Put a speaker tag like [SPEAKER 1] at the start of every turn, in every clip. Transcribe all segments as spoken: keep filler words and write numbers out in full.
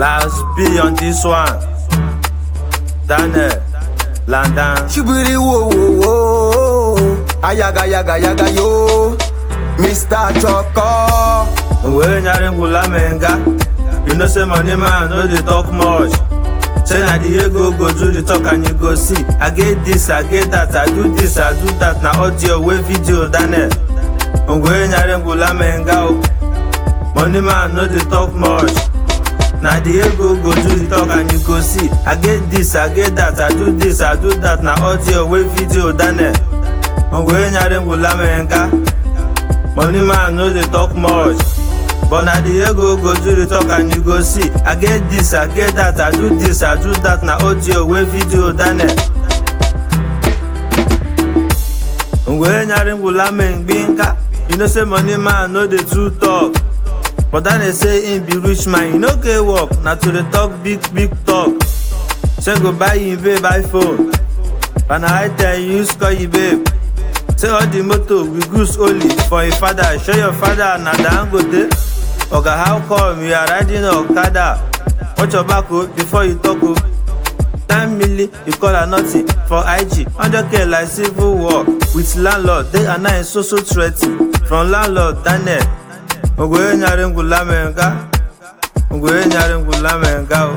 [SPEAKER 1] Last B on this one. Daniel, London.
[SPEAKER 2] Shibiri wo wo wo. Ayaga yaga yaga yo. Mister Choco.
[SPEAKER 1] When you're in Gulamenga, you know say money man no dey talk much. Say na the ego go do the talk and you go see. I get this, I get that, I do this, I do that. Na audio way video Daniel. When you're in Gulamenga, money man no dey talk much. Na the ego go do the talk and you go see. I get this, I get that, I do this, I do that. Na audio way video Daniel. When you're in Gulamenga, money man no dey talk much. But na the ego go do the talk and you go see. I get this, I get that, I do this, I do that. Na audio way video Daniel. When you're in Gulamenga, you know say money man no dey too talk. But then they say him be rich man, you no get work. Now to the talk big big talk. Say go buy him babe iPhone, and I tell you use call you babe. Say all the motor we goose only for your father. Show your father na Dangote. Oga how come you are riding Okada? Watch your back before you talk. Ten milli you call her nothing for I G. Hundred K like civil war with landlord. They are now so so threatening from landlord Daniel. Ogwe nyare ngulamenga, ogwe nyare ngulamenga,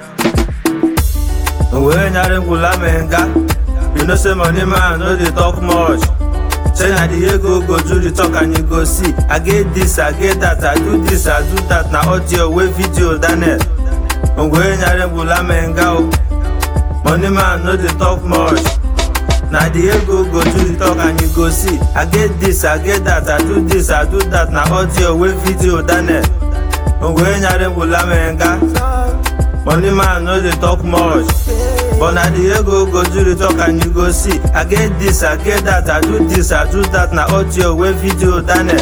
[SPEAKER 1] ogwe nyare ngulamenga. You know say money man no dey talk much. Say na the ego go do the talk and you go see. I get this, I get that, I do this, I do that. Na audio way video Daniel. Ogwe nyare ngulamenga. Money man no dey talk much. Na the ego go do the talk and you go see. I get this, I get that, I do this, I do that. Na audio way video Daniel. Ogwe nyare ngulamenga. Money man no dey talk much. But na the ego go do the talk and you go see. I get this, I get that, I do this, I do that. Na audio way video Daniel.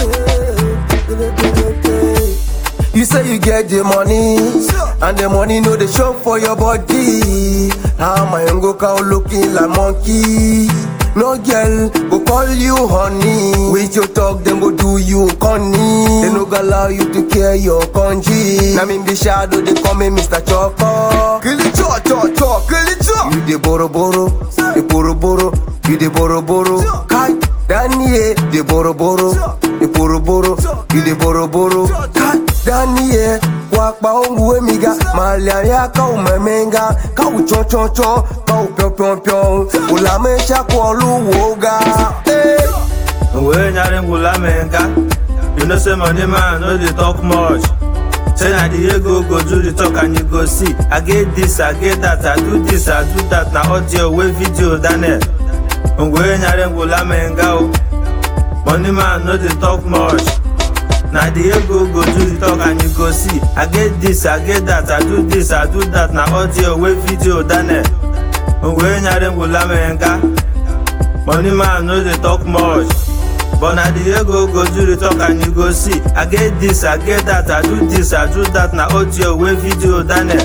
[SPEAKER 2] You say you get the money, and the money no dey show for your body. How my young cow looking like monkey? No girl go call you honey. With your talk, them go do you conny. They no go allow you to care your country. Now in the shadow they call me Mister Choco. Kill it cho cho cho, kill it cho. You the boro boro, the boro boro, you the boro boro. Kai Daniel, the boro boro, the boro boro, you the boro boro. Kai Daniel, walk ba ongu emiga, malaria ka umemenga, ka ucho cho cho, ka upyo pyo pyo, ulame shako luwoga.
[SPEAKER 1] When you're in Gulamenga, you know say money man no dey talk much. Say na the ego go do the talk and you go see. I get this, I get that, I do this, I do that. Na audio way video Daniel. When you're in Gulamenga, money man no dey talk much. Na the ego go do the talk and you go see. I get this, I get that, I do this, I do that. Na audio way video Daniel. When you're in Gulamenga, money man no dey talk much. But na the ego go do the talk and you go see. I get this, I get that, I do this, I do that. Na audio way video Daniel.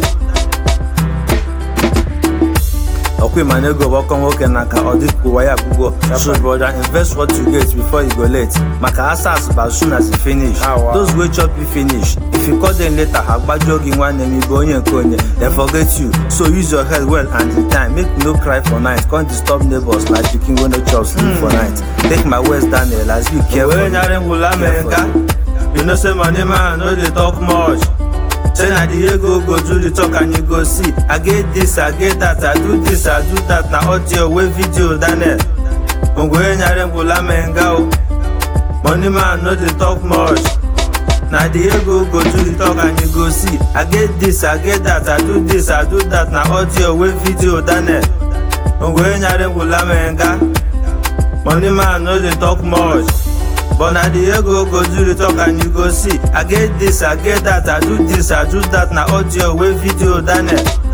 [SPEAKER 1] Okay, my nigga, welcome, welcome, Naka, Audit, Kuwaya, Google. So, brother, invest what you get before you go late. Maka asas, but as soon as you finish, ah, wow. Those wait up you finish. If you call them later, Hagba jogging one name, you go in and konye, they forget you. So, use your head well and the time. Make no cry for night. Can't disturb neighbors like you can go no chop sleep mm. for night. Take my words, Daniel, as you careful. When you're in Gulamenga, you know, say money man, no, they talk much. Say na the ego go do the talk and you go see. I get this, I get that, I do this, I do that. Na audio way video Daniel. Ogwe nyare ngulamenga. Money man no dey talk much. Na the ego go do the talk and you go see. I get this, I get that, I do this, I do that. Na audio way video Daniel. Ogwe nyare ngulamenga. Money man no dey talk much. But na the ego go do the talk and you go see. I get this, I get that, I do this, I do that. Na audio way video Daniel.